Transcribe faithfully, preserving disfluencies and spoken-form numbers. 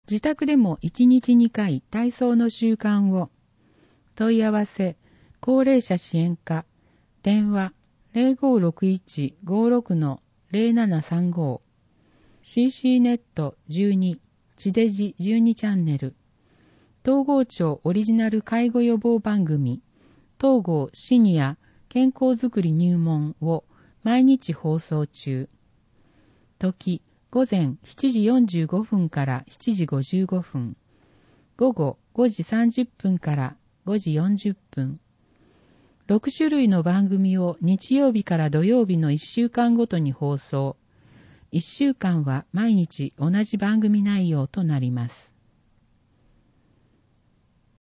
自宅でもいちにちにかい体操の習慣を。問い合わせ、高齢者支援課、電話 ゼロごろくいち ごろく ゼロななさんご、シーシー ネットじゅうに、地デジじゅうにチャンネル、東郷町オリジナル介護予防番組、東郷シニア健康づくり入門を毎日放送中。時、午前しちじよんじゅうごふんからしちじごじゅうごふん、午後ごじさんじゅっぷんからごじよんじゅっぷん。ろくしゅるいの番組を日曜日から土曜日のいっしゅうかんごとに放送。いっしゅうかんは毎日同じ番組内容となります。